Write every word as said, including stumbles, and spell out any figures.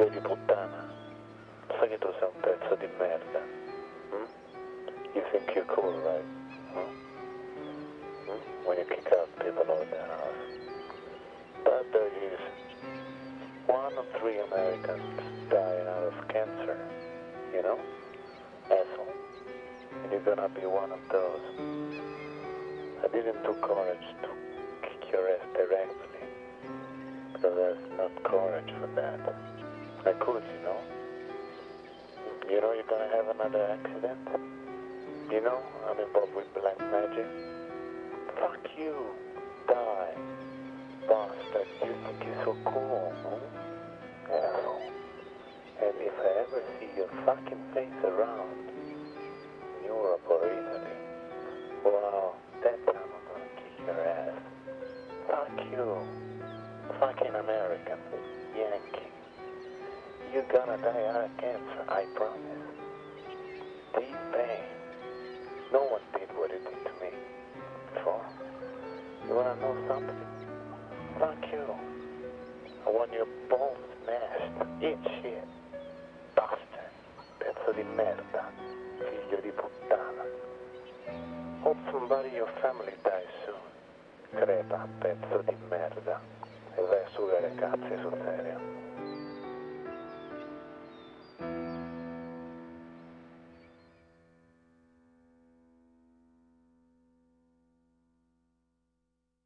Figlio di puttana, sai che tu sei un pezzo di merda? Hmm? You think you're cool, right? Hmm? Hmm? When you kick out people out of their house. But there is one of three Americans dying out of cancer, you know? Asshole. And you're gonna be one of those. I didn't do courage to kick your ass directly, because there's not courage for that. I could, you know. You know you're gonna have another accident? You know I'm involved with black magic? Fuck you, die, bastard. You think you're so cool, huh? Asshole. And if I ever see your fucking face around Europe or Italy, wow, that time I'm gonna kick your ass. Fuck you, fucking American, Yankee. You're gonna die out of cancer, I promise. Deep pain. No one did what it did to me before. You wanna know something? Fuck you. I want your balls smashed. Eat shit. Bastard. Pezzo di merda. Figlio di puttana. Hope somebody in your family dies soon. Crepa, pezzo di merda. E vai a sugare cazzi sul serio.